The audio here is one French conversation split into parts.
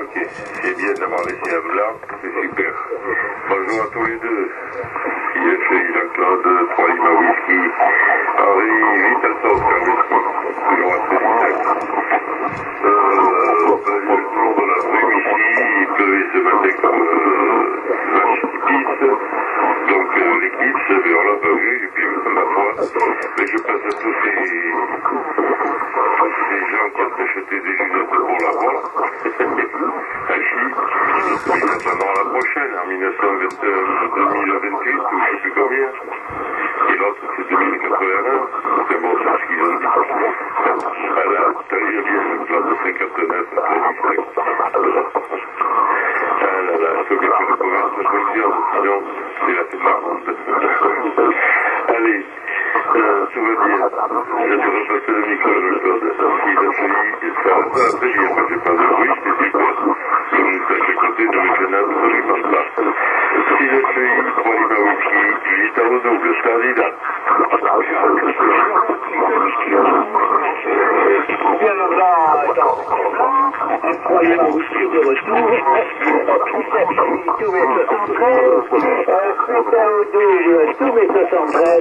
ok. C'est bien d'avoir laissé un blanc, c'est super. Bonjour à tous les deux. Philippe, Jean-Claude, 3 Lima Whisky, Henri, Vitalsos, toujours assez direct. Le tour de l'après-midi, il pleuvait ce matin comme vache qui pisse. Donc l'éclipse, on l'a pas vu, et puis ma foi. Mais je passe à tous ces gens qui ont acheté des lunettes pour la voir. Ils attendront la prochaine, en 2028, ou je sais plus combien. Et l'autre, c'est 2081. C'est bon, c'est ce qu'ils ont dit. Voilà, t'as vu bien le plan de 59, ah là là, il faut que tu recommences la fonction, sinon, c'est la plus marrante. Allez, tout va bien. Je te repasse le micro, Jean-Claude. Si je suis, ça va très bien. Moi, j'ai pas de bruit, c'est super. Donc, à côté de mes fenêtres, je ne pense pas. Si je suis, 3 Lima Whisky, 8 au double, candidat. Bien un 3 Lima Whisky de retour. Tous mes 73, suite au double, tous mes 73,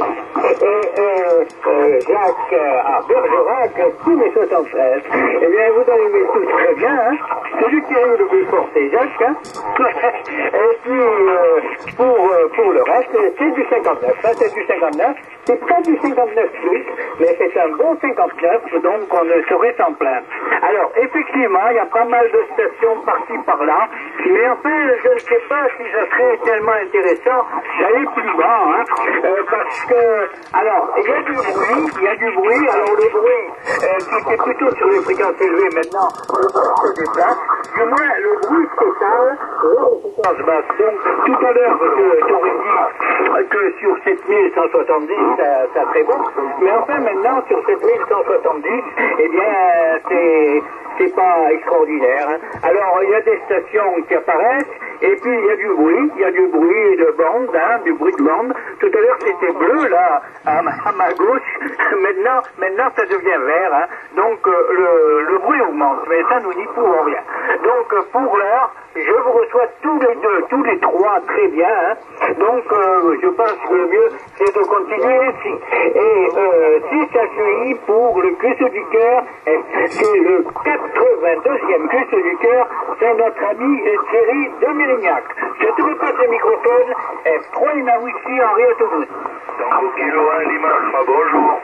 et Jacques à Bergerac, tous mes 73. Eh bien, vous arrivez tous très bien, hein. Celui qui arrive le plus fort, c'est Jacques, hein. Et puis, pour le reste, c'est du 59, hein, c'est du 59. C'est pas du 59 plus, mais c'est un bon 59, donc on ne saurait s'en plaindre. Alors, effectivement, il y a pas mal de stations par-ci, par-là, mais enfin, je ne sais pas si ça serait tellement intéressant d'aller plus bas, hein, parce que, alors, il y a du bruit, alors le bruit, qui était plutôt sur les fréquences élevées, maintenant, le bruit se déplace, du moins, le bruit total, les fréquences basses. Donc, tout à l'heure, tu aurais dit que sur 7170, ça serait bon, mais enfin, maintenant, sur 7170, eh bien, c'est pas extraordinaire, hein. Alors, il y a des stations qui apparaissent, et puis il y a du bruit de bande, hein, du bruit de bande. Tout à l'heure c'était bleu là, à ma gauche, maintenant ça devient vert, hein. Donc le bruit augmente, mais ça nous n'y pouvons rien. Donc pour l'heure, je vous reçois tous les deux, tous les trois très bien, hein. Donc je pense que le mieux c'est de continuer ainsi. Et si ça suit pour le Cuisse du Cœur, c'est le 82e Cuisse du Cœur, c'est notre ami Thierry de Mérignac. Je te repasse le microphone, 3 Lima Whisky, Henri à Toulouse. Donc, kilo 1 Lima Alpha, bonjour.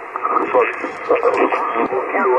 Kilo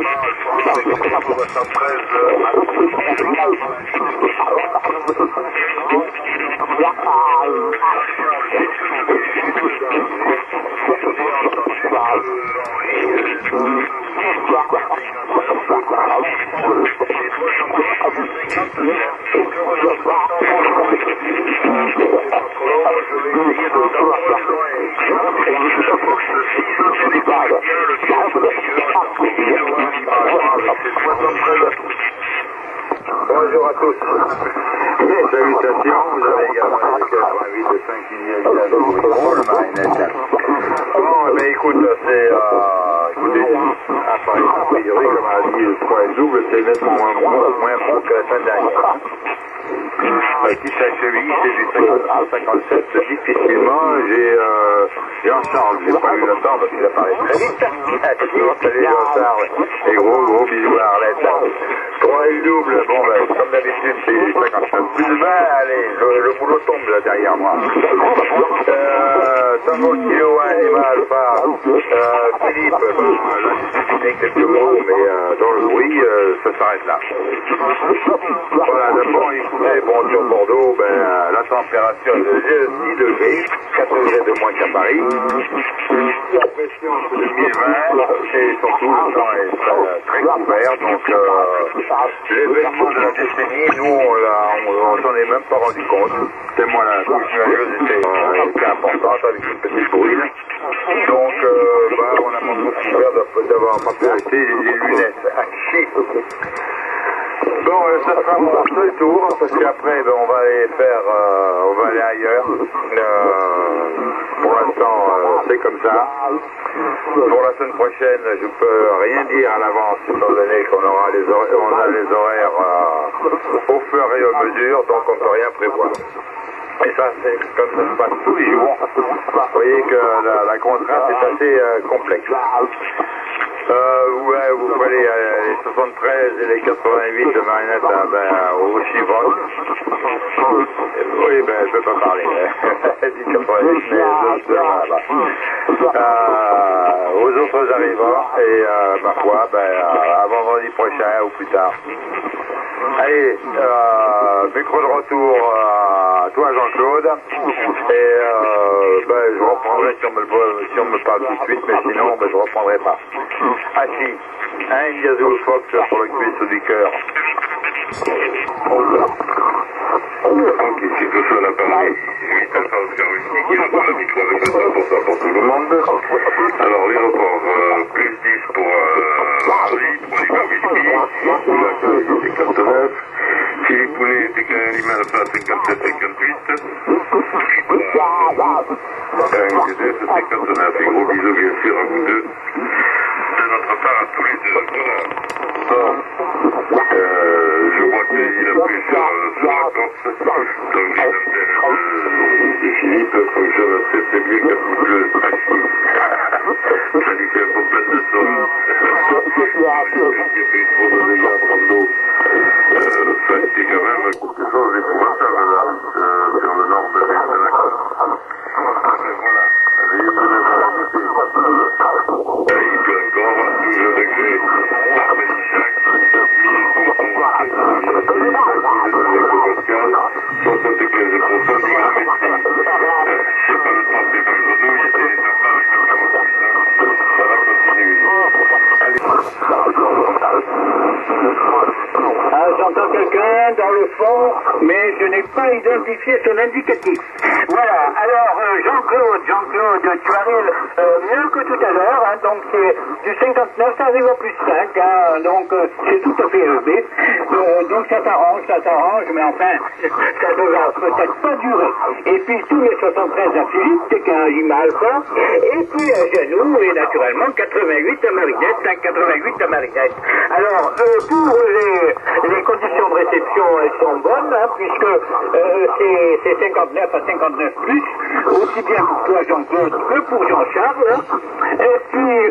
Bonjour à tous. Salutations, vous avez également le 88 de 5 millions de marinette. Bon, mais écoute, c'est, écoutez, a priori, comme on a dit, le point double, c'est nettement moins bon que la semaine dernière. Qui s'acheville, c'est du 50 à 57, difficilement, Jean-Charles, j'ai pas eu le temps parce qu'il apparaît très vite. Salut Jean-Charles, et gros bisous à Arlette. 3 et double, bon ben, comme d'habitude, c'est 59 plus 20, allez, le boulot tombe là derrière moi. Tango kilo 1, Lima Alpha, Philippe, là j'ai dessiné quelques mots, mais dans le bruit, ça s'arrête là. Voilà, d'abord, écoutez, bon, sur Bordeaux, ben, la température est de 10 degrés, 4 degrés de moins qu'à Paris. La pression c'est 2020, et surtout le temps est très couvert, donc l'événement de la décennie, nous, on s'en est même pas rendu compte. C'est moi, la couche nuageuse était importante avec une petite bruine. Donc, on a pas trop couvert d'avoir en priorité les lunettes. Bon, ça sera mon seul tour, parce qu'après, ben, on va aller ailleurs. Pour l'instant, c'est comme ça. Pour la semaine prochaine, je peux rien dire à l'avance, étant donné qu'on aura on a les horaires au fur et à mesure, donc on ne peut rien prévoir. Et ça, c'est comme ça se passe tous les jours. Vous voyez que la contrainte est assez complexe. Ouais, vous prenez les 73 et les 88 de marionnette au Chivron. Oui, je peux pas parler. Elle dit 88, mais aux autres arrivants, et ma foi, à vendredi prochain ou plus tard. Allez, micro de retour à toi Jean-Claude, et je reprendrai si on me parle tout de suite, mais sinon je reprendrai pas. Assis, un Gazoo Fox pour le cuisse du cœur. Ok, c'est que ça l'appareil. Oui, ça va faire une qui reprend le micro avec le temps pour tout le monde. Alors, les reports, plus 10 pour Harley, pour les Whisky, 59, Philippe Poulet, Lima Alpha, 57-58, GDF, 59, et gros bisous bien sûr à vous deux, de notre part à tous les deux. Voilà. Bon, je vois qu'il a pris sur la Corse, donc les antennes de Philippe fonctionnent très bien comme le trafic. Ça lui fait un peu plein de son. J'ai fait trop de dégâts sur l'eau. Ça a été quand même quelque chose d'épouvantable là, sur le nord de la Corse. Voilà, il pleut encore, 12 degrés, par Bénichac, 75% d'hygrométrie. Je sais pas le temps des grenouilles, et les tapas avec le commentaire. Ça va continuer. J'entends quelqu'un dans le fond, mais je n'ai pas identifié son indicatif. Voilà, alors Jean-Claude, tu arrives mieux que tout à l'heure, hein, donc c'est du 59, ça arrive à plus 5, hein, donc c'est tout à fait élevé. Donc ça t'arrange, mais enfin, ça ne va peut-être pas durer. Et puis tous les 73 à Philippe, c'est qu'un Lima Alpha, et puis à Janou, et naturellement 88 à Marinette, 588 à Marinette. Alors, pour les conditions de réception, elles sont bonnes, hein, puisque c'est 59 à 59 plus, aussi bien pour toi Jean-Claude que pour Jean-Charles. Hein. Et puis,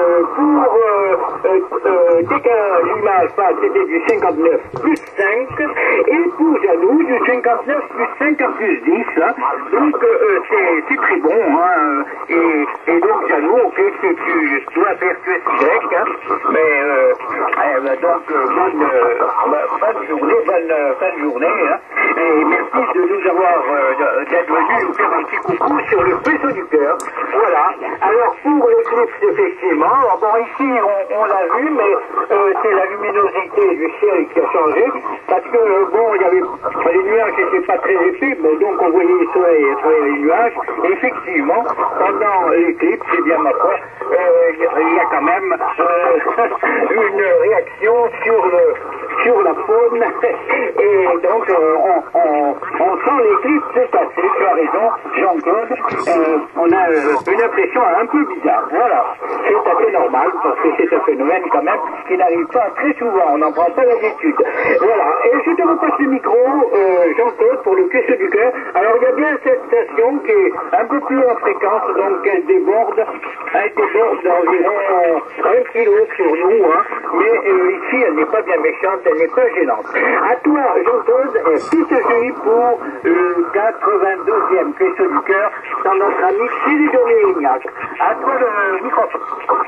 dès qu'un Lima Alpha, c'était du 59 plus 5, et pour Janou, du 59 plus 5 à plus 10. Hein. Donc, c'est très bon. Hein. Et donc, Janou, ok, si tu dois faire QSY, hein, mais donc, bonne journée, bonne fin de journée, hein, et merci de nous avoir, d'être venus nous faire un petit coucou sur le vaisseau du cœur. Voilà. Alors, pour l'éclipse, effectivement, bon, ici, on l'a vu, mais c'est la luminosité du ciel qui a changé, parce que, bon, il y avait, les nuages n'étaient pas très épais, bon, donc on voyait le soleil à travers les nuages, et effectivement, pendant l'éclipse, c'est bien ma foi, il y a quand même une réaction sur la faune, et donc on sent l'éclipse se passer. Tu as raison, Jean-Claude, on a une impression un peu bizarre. Voilà, c'est assez normal, parce que c'est un phénomène quand même qui n'arrive pas très souvent, on n'en prend pas l'habitude. Voilà, et je te repasse le micro, Jean-Claude, pour le cuisse du cœur. Alors il y a bien cette station qui est un peu plus en fréquence, donc elle déborde d'environ 1 kilo sur nous, hein, mais ici elle n'est pas bien méchante, elle n'est pas gênante. À toi, Jean-Claude, PCGI pour le 82e cuisse du cœur dans notre ami Philippe Dominiac. À toi le microphone.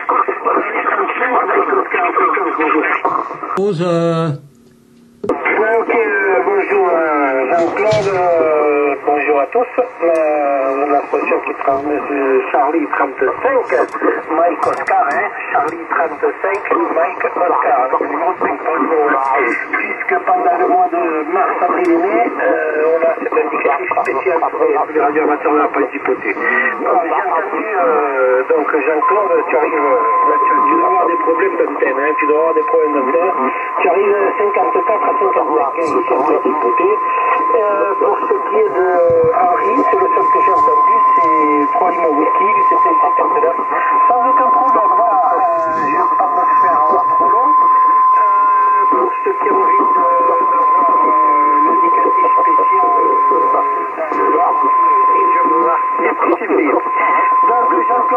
Ouais, ok, bonjour Jean-Claude, bonjour à tous. La station qui transmet Charlie 35, Mike Oscar, hein, Charlie 35, Mike Oscar, numéro 5. Puisque pendant le mois de mars-avril-mai, on a cet indicatif spécial pour les radioamateurs de la principauté. Bon, j'ai entendu, donc Jean-Claude, tu arrives, tu dois avoir des problèmes d'antenne, hein, tu dois avoir des problèmes d'antenne. Tu arrives à 54 à 55 ici en principauté. Pour ce qui est de Henri, c'est le seul que j'ai entendu, c'est 3 limes whisky, c'était 59. Sans aucun problème, voilà, je ne vais pas me faire trop long. Pour ce qui est envie de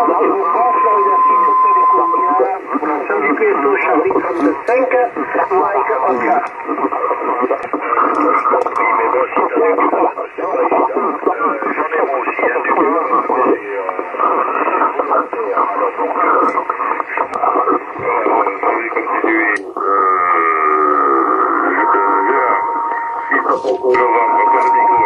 Rendez-vous fort, Florida 6, samedi QSO, Charlie 35, Mike Oscar. Mais bon, si t'as du gars, c'est pas évident. J'en ai moi aussi, du gars. Je vais continuer. Novembre, pas le micro,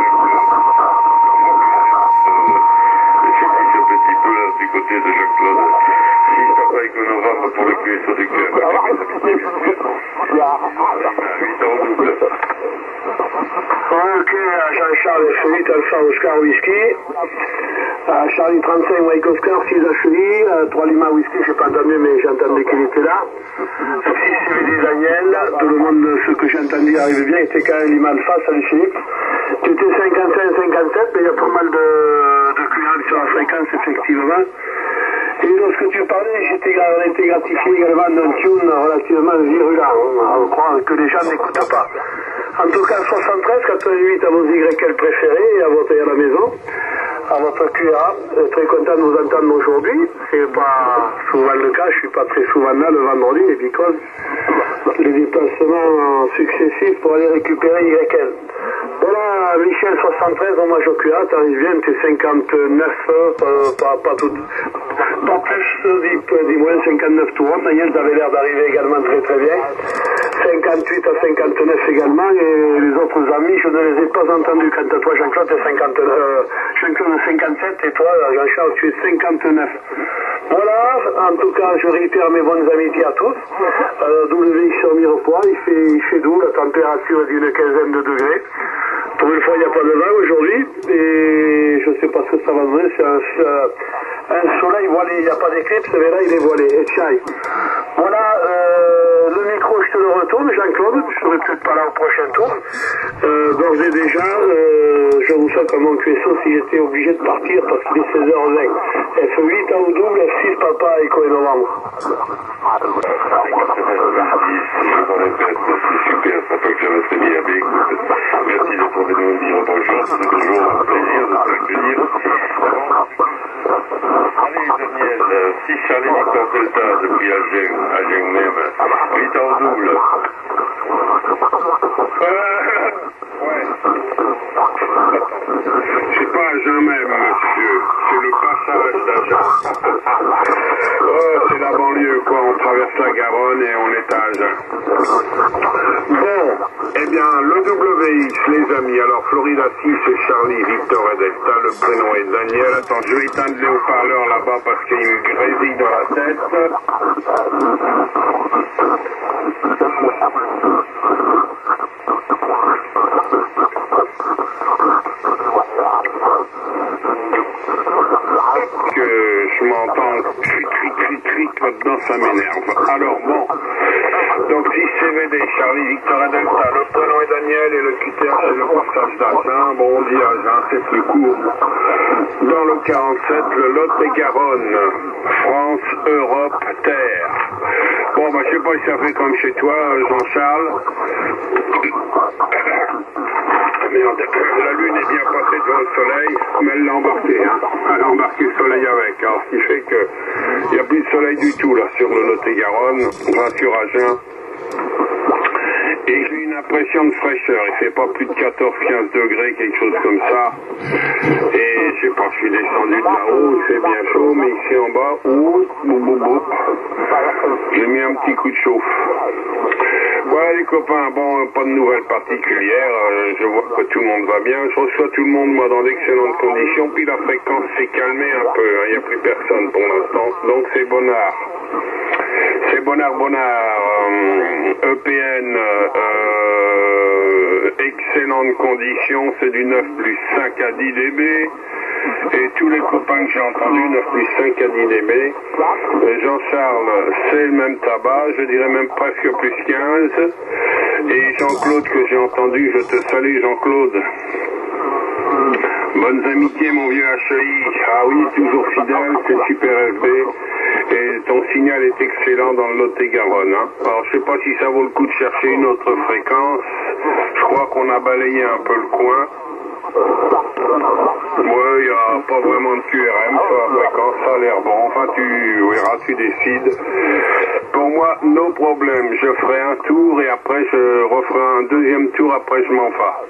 j'ai dit ce petit peu là, du côté de Jean-Claude. Si papa est que novembre pour le QSO du cœur, avec les amitiés, bien sûr. 8 ans au double. Ok, Jean-Charles Chelit, Alpha Oscar Whisky. Charlie 35, Mike Oscar, 6 Chelit. 3 Lima Whisky, j'ai pas entendu, mais j'ai entendu qu'il était là. 6 CVD Daniel, tout le monde, ce que j'ai entendu arrive bien, était quand même Lima Alpha, salut Philippe. Tu étais 55-57, mais il y a pas mal de clients sur la fréquence, effectivement. Et lorsque tu parlais, on été gratifié également d'un tune relativement virulent. On croit que les gens n'écoutent pas. En tout cas, 73, 88 à vos YL préférés et à votre à la maison, à votre QA. Très content de vous entendre aujourd'hui. C'est pas souvent le cas, je suis pas très souvent là le vendredi, et because les déplacements successifs pour aller récupérer YL. Voilà, Michel 73, hommage au QA, t'arrives bien, t'es 59, pas tout, pas plus, dis moins 59 tout rond. Daniel, t'avais l'air d'arriver également très très bien. 58 à 59 également, et les autres amis, je ne les ai pas entendus. Quant à toi, Jean-Claude, t'es Jean-Claude 57, et toi, Jean-Charles, tu es 59. Voilà, en tout cas, je réitère mes bonnes amitiés à tous. WX sur Mirepoix, il fait doux, la température est d'une quinzaine de degrés. Pour une fois, il n'y a pas de vent aujourd'hui, et je ne sais pas ce que ça va donner, c'est un soleil voilé, il n'y a pas d'éclipse, mais là, il est voilé, et tchai. Voilà, le micro, je te le retourne, Jean-Claude, je ne serai peut-être pas là au prochain tour. D'ores et déjà, je vous souhaite à mon QSO si j'étais obligé de partir, parce qu'il est 16h20. F8 à au double, F6 papa, Echo et novembre. Je répète, c'est super, ça fait que j'avais très bien avec. Merci de pouvoir nous dire bonjour, c'est toujours un plaisir de t'accueillir. Allez Daniel, si Charlie Victor Delta depuis Agen même, 8 ans au double. Ouais. C'est pas Agen même, monsieur. C'est le passage d'Agen. Oh, c'est la banlieue, quoi. On traverse la Garonne et on est à Agen. Bon, eh bien, le WX, les amis. Alors, Florida 6, c'est Charlie, Victor et Delta. Le prénom est Daniel. Attends, je vais éteindre les haut-parleurs là-bas parce qu'il me grésille dans la tête. Que je m'entends cric là-dedans, ça m'énerve. Alors bon, donc 6 CVD, Charlie, Victor et Delta, le prénom est Daniel et le QTH c'est le passage d'Agen. Bon, on dit Agen, c'est plus court. Dans le 47, le Lot-et-Garonne, France, Europe, Terre. Bon, bah je sais pas si ça fait comme chez toi, Jean-Charles. Merde, la lune est bien passée devant le soleil, mais elle l'a embarqué, hein. Elle a embarqué le soleil avec, alors ce qui fait que il n'y a plus de soleil du tout là sur le Lot-et-Garonne, enfin sur Agen. Et j'ai une impression de fraîcheur, il fait pas plus de 14-15 degrés, quelque chose comme ça. Et je sais pas, je suis descendu de là-haut, c'est bien chaud, mais ici en bas, j'ai mis un petit coup de chauffe. Voilà les copains, bon, pas de nouvelles particulières, je vois que tout le monde va bien, je reçois tout le monde moi dans d'excellentes conditions, puis la fréquence s'est calmée un peu, il n'y a plus personne pour l'instant, donc c'est Bonnard. C'est Bonnard, EPN, excellentes conditions, c'est du 9 plus 5 à 10 dB. Et tous les copains que j'ai entendus, 9 plus 5 à 10 dB. Jean-Charles, c'est le même tabac, je dirais même presque plus 15. Et Jean-Claude que j'ai entendu, je te salue Jean-Claude. Bonnes amitiés mon vieux HEI. Ah oui, toujours fidèle, c'est Super FB. Et ton signal est excellent dans le Lot-et-Garonne. Hein. Alors je sais pas si ça vaut le coup de chercher une autre fréquence. Je crois qu'on a balayé un peu le coin. Ouais, il n'y a pas vraiment de QRM sur la fréquence, ça a l'air bon. Enfin, tu verras, tu décides. Pour moi, no problème. Je ferai un tour et après je referai un deuxième tour, après je m'en fais.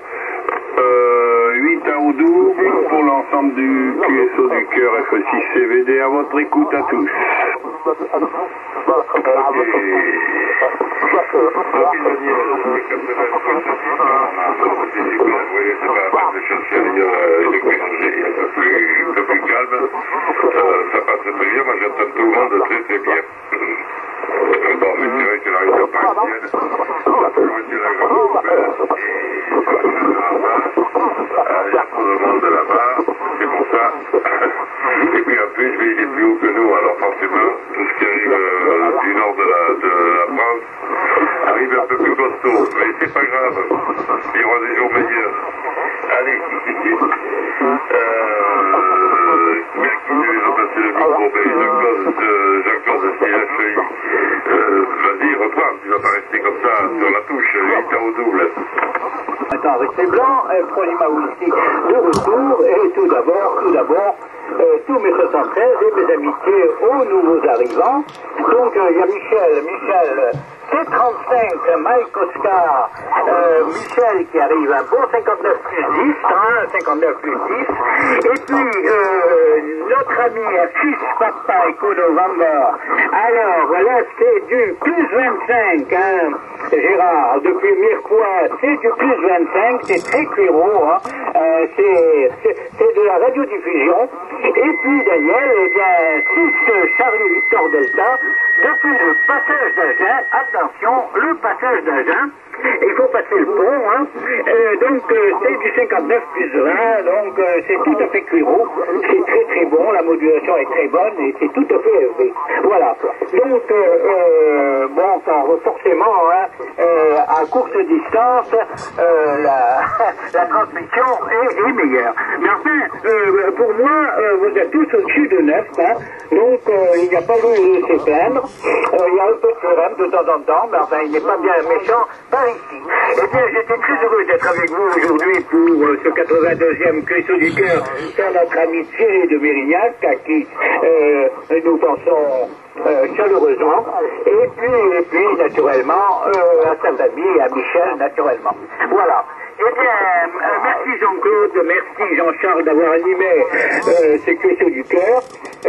8 à au double pour l'ensemble du QSO du cœur F6 CVD à votre écoute à tous. Ça passe très bien, moi j'entends tout le monde très très bien. Bon, mais c'est vrai que la région parisienne, c'est la grande nouvelle. Il y a tout le monde là-bas, c'est pour ça. Et puis en plus, il est plus haut que nous, alors forcément, tout ce qui arrive du nord de la France arrive un peu plus costaud. Mais c'est pas grave, il y aura des jours meilleurs. Allez, bien qu'il devait repasser le micro, mais Jean-Claude CHI, vas-y, reprends, tu vas pas rester comme ça sur la touche, 8 ans au double. Attends, restez blanc, Prolima Whisky de retour, et tout d'abord, tous mes 73 et mes amitiés aux nouveaux arrivants. Donc, il y a Michel, C35, Mike Oscar, Michel qui arrive, un bon 59 plus 10, 59 plus 10, et puis notre ami Fils Papa Eco November. Alors, là, c'est du plus 25, hein, Gérard, depuis Mirepoix, c'est du plus 25, c'est très cuiro, hein, c'est de la radiodiffusion. Et puis Daniel, eh bien, 6 Charlie Victor Delta, depuis le passage d'Agen, attention, le passage d'Agen, il faut passer le pont, hein, donc c'est du 59 plus 20, donc c'est tout à fait cuiro, c'est très très bon, la modulation est très bonne et c'est tout à fait élevé. Voilà, donc bon, forcément, hein, à courte distance, la transmission est meilleure. Mais enfin, pour moi, vous êtes tous au-dessus de 9, hein, donc il n'y a pas lieu de se plaindre, il y a un peu de QRM de temps en temps, mais enfin il n'est pas bien méchant par ici. Eh bien, j'étais très heureux d'être avec vous aujourd'hui pour ce 82e QSO du cœur, c'est notre ami Thierry de Mérignac, à qui nous pensons chaleureusement, et puis naturellement à sa famille et à Michel naturellement. Voilà. Eh bien, merci Jean-Claude, merci Jean-Charles d'avoir animé ce QSO du cœur.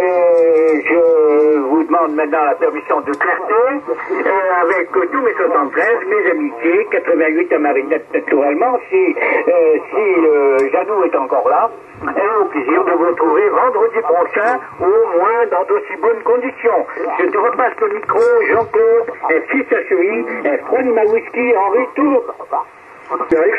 Je vous demande maintenant la permission de clarté, avec tous mes 73, mes amitiés, 88 à Marinette naturellement, si Janou est encore là, et au plaisir de vous retrouver vendredi prochain, au moins dans d'aussi bonnes conditions. Je te repasse le micro, Jean-Claude, fils HEI, Prolima Whisky, Henri Tour. Félix.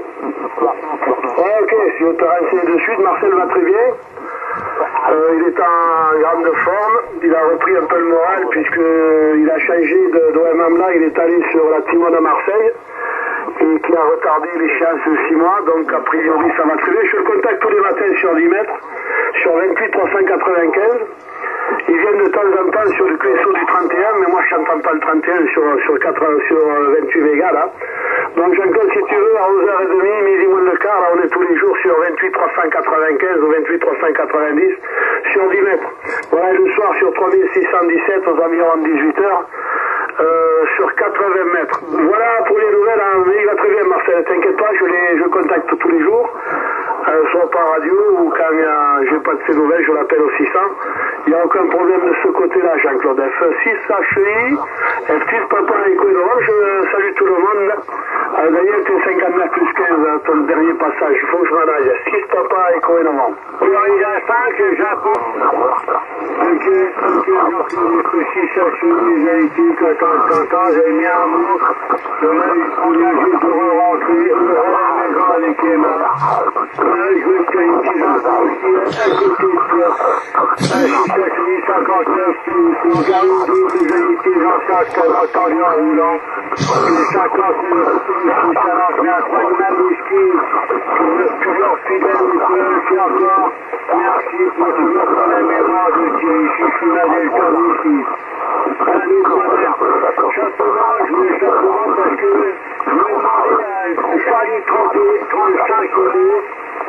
Ok, si on te renseigné de suite, Marcel va très bien. Il est en grande forme, il a repris un peu le moral puisqu'il a changé d'OMM là, il est allé sur la Timone à Marseille et qui a retardé l'échéance de 6 mois, donc a priori ça va très bien. Je le contacte tous les matins sur 10 mètres, sur 28 395. Ils viennent de temps en temps sur le QSO du 31, mais moi je n'entends pas le 31 sur 28 Vega là. Donc Jean-Claude, si tu veux, à 11h30, midi moins le quart, là on est tous les jours sur 28 395 ou 28 390 sur 10 mètres. Voilà, le soir sur 3617 aux environs 18h. Sur 80 mètres. Voilà pour les nouvelles, hein. Il va très bien Marcel, t'inquiète pas, je contacte tous les jours, soit par radio ou quand j'ai pas de ces nouvelles, je l'appelle au 600. Il n'y a aucun problème de ce côté-là, Jean-Claude. F6 HI, F6 Papa Eco November, je salue tout le monde. D'ailleurs, tu es 59 plus 15, ton dernier passage, il faut que je m'en aille. 6 Papa Eco November. Tu arrives à 5, Japon. Ok, donc 6 HI, j'ai été quand j'ai mis un mot, je vais rentrer, mes grands avec Emma. Je vais faire une petite info aussi, à côté de toi. 59, c'est garanti, les unités Jean-Charles attendu en roulant. Les 59, ça marche bien, Prolima Whisky, toujours fidèle, merci encore. Merci pour toujours ton mémoire de Thierry Chichou, la Delta Whisky. Allez, simplement, je voulais simplement parce que je voulais demander à Charlie 35 euros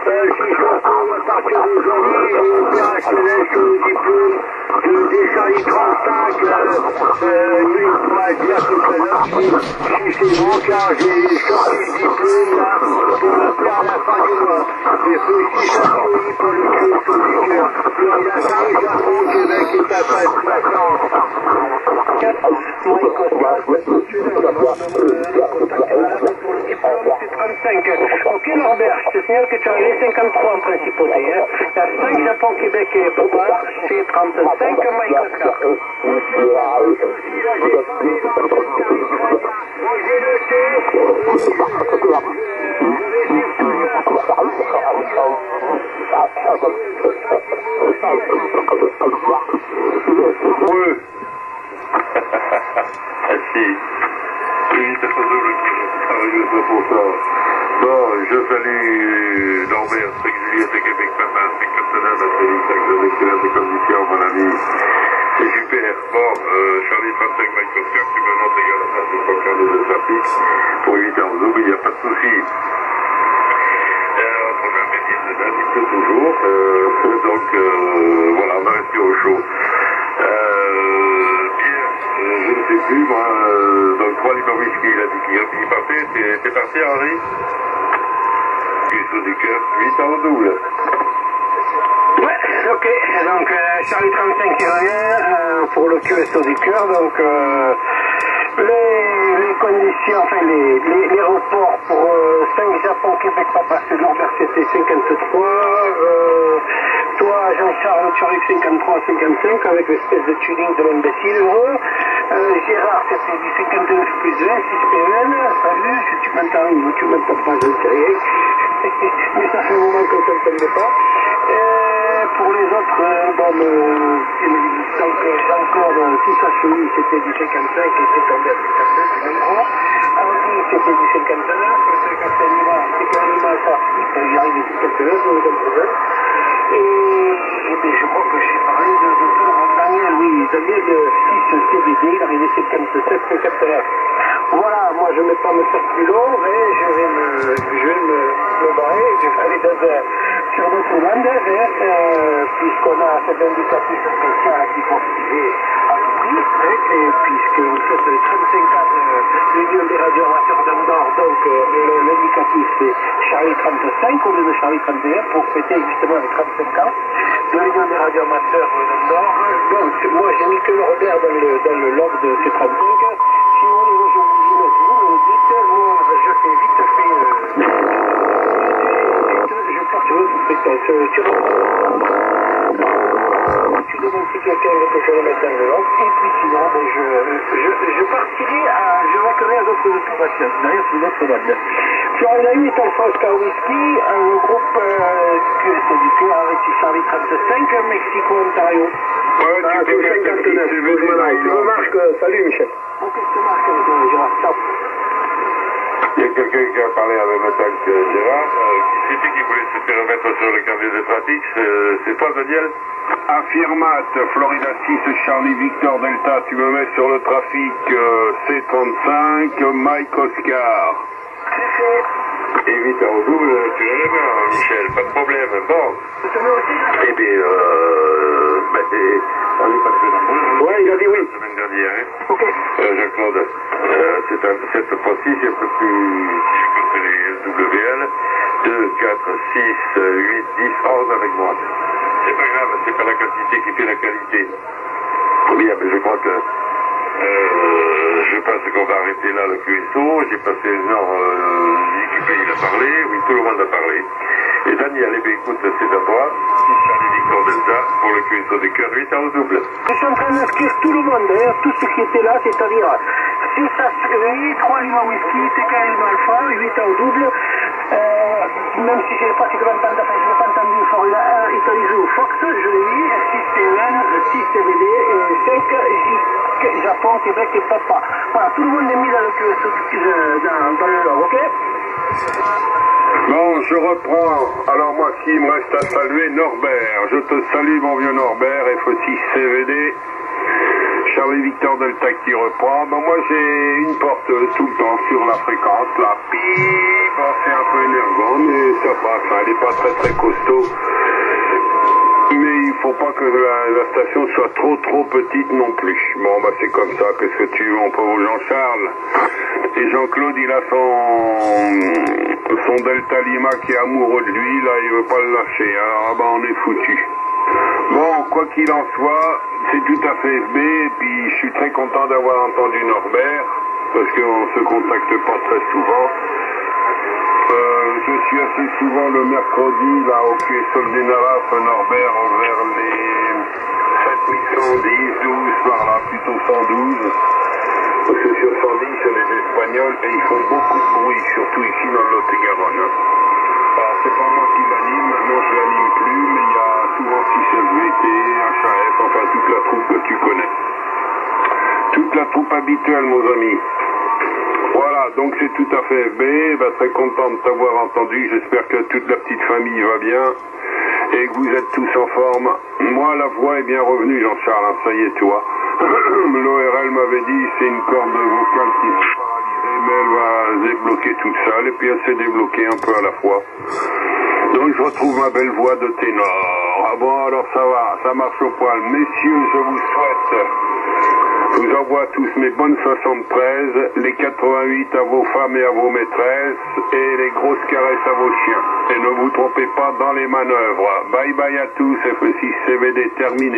si je retrouve à partir d'aujourd'hui, opérationnel sous le diplôme des Charlie 35, lui il pourra dire tout à l'heure si c'est bon car j'ai sorti le diplôme là pour me faire à la fin du mois. Et si ça sourit pour le QSO du cœur, Florida, Paris, Japon, Québec et Papas, vacances. 4, Mike Oscar, tu es là, pour le diplôme, c'est 35. Ok Norbert, je te signale que tu as les 53 en principauté. Hein. Il y a 5 Japon, Québec et Papa, c'est 35 Mike Oscar. Oui. Si. Oui, c'est pas drôle pour ça. Bon, je salue Norbert, c'est Juliette, c'est Québec, Papa, c'est Captain, c'est d'excellentes conditions, mon ami. C'est super. Bon, Charlie 35, Mike Oscar, tu me montres également la place pour caler le trafic pour éviter en zoom, il n'y a pas de souci. On a fait un petit peu toujours, donc voilà, on va rester au chaud. Je ne sais plus, moi, donc 3 litres whisky, il a dit qu'il n'est pas fait, t'es parti Henri? Cuisseau du cœur, 8 en double. Ouais, ok, donc Charlie 35 qui revient pour le QSO du cœur, donc les conditions, enfin les reports pour 5 Japon, Québec, Papa, c'est Norbert c'était 53, toi Jean-Charles tu arrives 53 55 avec l'espèce de tuning de l'imbécile heureux. Gérard c'était du 59 plus 20, 6 PN, salut, si tu m'entends ou tu m'entends pas, je ne sais rien, mais ça fait un moment que je ne t'entendais pas. Pour les autres, donc encore tout ça chez lui c'était du 55 et c'est tombé à 52, c'est même gros. Audi c'était du 59, le 51 Lima, c'est qu'un Lima participe, il arrive du 59, donc aucun problème. Et bien, je crois que j'ai parlé de tout le monde. Daniel, oui, Daniel de 6 CBD, il arrivait 57, 59. Voilà, moi je ne vais pas me faire plus long, mais je vais me barrer, je vais aller sur d'autres bandes, puisqu'on a cet indicatif spécial qu'il faut utiliser à tout prix, et puisque vous faites les 35 ans de l'Union des radioamateurs d'Andorre, donc l'indicatif c'est Charlie 35 au lieu de Charlie 31 pour fêter justement les 35 ans de l'Union des radioamateurs d'Andorre. Donc moi j'ai mis que le Robert dans le log de ces 35. Si vous voulez, je vous le dis, vous me dites, moi je fais vite fait, je porte tu demandes si quelqu'un veut que je le mette dans le log, et puis sinon je partirai je reconnais à d'autres occupations, d'ailleurs c'est une autre bandes. Florida 8 Alpha Oscar Whisky, un groupe QSO du cœur avec Charlie 35, Mexico, Ontario. Ouais, tu fais 59, tu remarques, salut Michel. Ok, je te marque avec Gérard, ciao. Il y a quelqu'un qui a parlé en même temps que Gérard, qui c'était qui voulait se faire mettre sur le carnet de pratique, c'est toi Daniel? Affirmat, Florida 6, Charlie Victor Delta, tu me mets sur le trafic C35, Mike Oscar. Et 8 en double, tu l'as bien, Michel, pas de problème. Bon. Eh bien, on est passé nombreux. Ouais, il a dit oui. La semaine dernière, hein. Ok. Jean-Claude, cette fois-ci, c'est un peu plus, si je compte les WL, 2, 4, 6, 8, 10, 11 avec moi. C'est pas grave, c'est pas la quantité qui fait la qualité. Bien, mais je crois que je pense qu'on va arrêter là le QSO. J'ai passé il a parlé, oui, tout le monde a parlé. Et Daniel, écoute, c'est à toi. Charlie Victor Delta pour le QSO des cœurs 8 en double. Je suis en train d'inscrire tout le monde, d'ailleurs, tout ce qui était là, c'est-à-dire 6 assurés, 3 Lima Whisky, TK Lima Alpha, 8 en double. Même si je n'ai pas entendu Florida 1, Italie Zoo Fox, je l'ai mis, 6 TN, 6 CBD et 5 Japon, Québec et Papa. Voilà, tout le monde est mis dans le QSO dans le log, ok? Bon, je reprends. Alors moi, ce qu'il me reste à saluer, Norbert. Je te salue, mon vieux Norbert, F6 CVD. Charlie Victor Delta qui reprend. Bon, moi, j'ai une porteuse tout le temps sur la fréquence, là. Bon, c'est un peu énervant, mais ça pas, enfin, elle n'est pas très très costaud. Mais il faut pas que la station soit trop petite non plus. Bon, bah c'est comme ça, qu'est-ce que tu veux, mon pauvre Jean-Charles. Et Jean-Claude, il a son Delta Lima qui est amoureux de lui, là, il veut pas le lâcher. Alors, ah bah, on est foutu. Bon, quoi qu'il en soit, c'est tout à fait FB, et puis je suis très content d'avoir entendu Norbert, parce qu'on se contacte pas très souvent. Je suis assez souvent le mercredi, là, au quai Soldenaraf, Norbert, vers les 7110, 12, par là, plutôt 112. Parce que sur 110, c'est les Espagnols, et ils font beaucoup de bruit, surtout ici dans le Lot-et-Garonne. Alors, c'est pas moi qui l'anime, maintenant je l'anime plus, mais il y a souvent 6FVT, HAF, enfin toute la troupe que tu connais. Toute la troupe habituelle, mes amis. Voilà, donc c'est tout à fait FB, très content de t'avoir entendu, j'espère que toute la petite famille va bien et que vous êtes tous en forme. Moi, la voix est bien revenue, Jean-Charles, hein, ça y est, tu vois. L'ORL m'avait dit c'est une corde vocale qui est paralysée, mais elle va se débloquer toute seule, et puis elle s'est débloquée un peu à la fois. Donc je retrouve ma belle voix de ténor. Ah bon, alors ça va, ça marche au poil. Messieurs, je vous souhaite... Je vous envoie tous mes bonnes 73, les 88 à vos femmes et à vos maîtresses, et les grosses caresses à vos chiens. Et ne vous trompez pas dans les manœuvres. Bye bye à tous, F6 CVD terminé.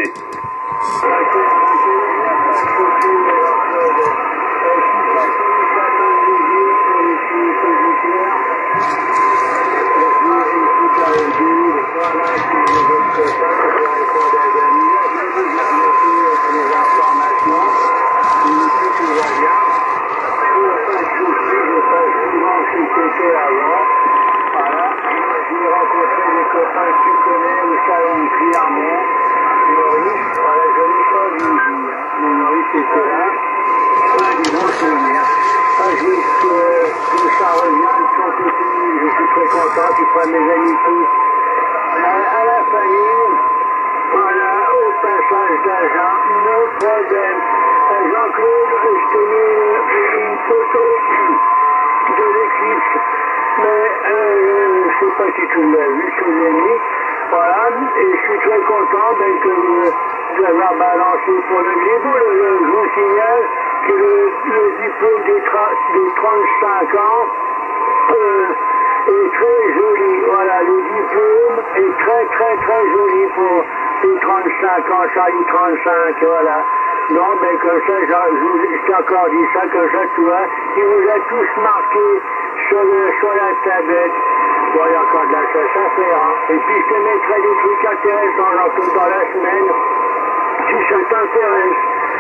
Charlie 35, voilà. Non, mais comme ça, je t'ai encore dit ça, comme ça, tu vois, il vous a tous marqué sur la tablette. Bon, il y a encore de la chasse à faire, hein. Et puis, je te mettrai des trucs intéressants dans la semaine, si ça t'intéresse.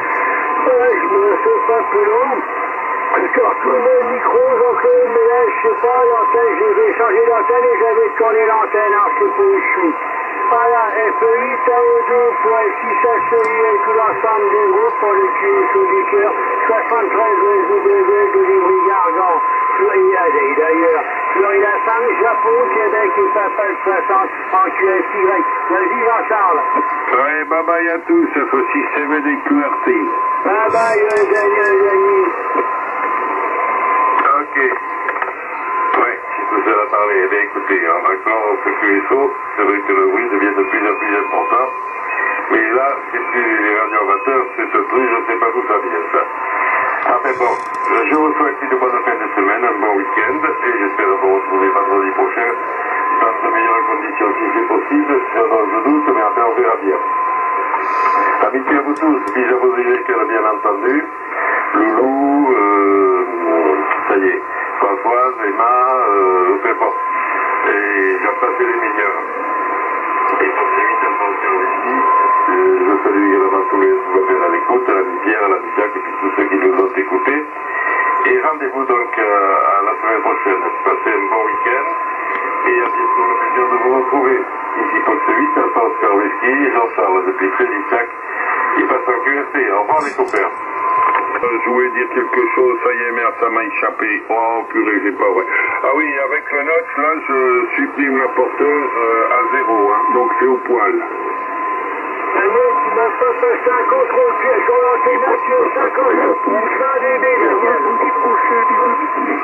Je me fais pas plus long. Je retourne le micro, donc, mais là, je sais pas, l'antenne, j'ai changé d'antenne et j'avais tourné l'antenne, alors je sais pas où je suis. Voilà, FE8 AO2 pour F6 HEI et tout l'ensemble des groupes pour le QS auditeur 73 SW de Livry-Gargan, Florida d'ailleurs, Florida 5, Japon, Québec et Papa 60 en QSY. Vas-y Jean-Charles. Ouais, bye bye à tous, F6 CVD QRT. Bye bye Daniel Denis. Ok. Ouais, si tout ça à parler, eh bien écoutez, maintenant on fait QSO, c'est vrai que le bruit devient de plus en plus important, mais là, c'est plus les radioamateurs, c'est ce truc, je ne sais pas d'où ça vient ça. Enfin bon, je vous souhaite une bonne fin de semaine, un bon week-end, et j'espère vous retrouver vendredi prochain dans de meilleures conditions si c'est possible, je doute, mais enfin on verra bien. Amitié à vous tous, bisous à vos électeurs bien entendu, Loulou, ça y est, Françoise, Emma, peu importe. Et j'en passe les meilleurs. Et comme j'invite attention ici, je salue également tous les joueurs à l'écoute, à la Pierre, à la Michac et puis tous ceux qui nous ont écoutés. Et rendez-vous donc à la semaine prochaine. Passez un bon week-end et à bientôt le plaisir de vous retrouver. Ici Fox 8, Alphonse Karweski et Jean-Charles depuis Frédéric qui passe en QRT. Au revoir les copains. Je voulais dire quelque chose, ça y est, merde, ça m'a échappé. Oh purée, c'est pas vrai. Ah oui, avec le note, là, je supprime la porteuse à 0, hein, donc c'est au poil. Un mec qui m'a pas passé un contrôle-pièce sur l'antenne, 50 dB, Daniel.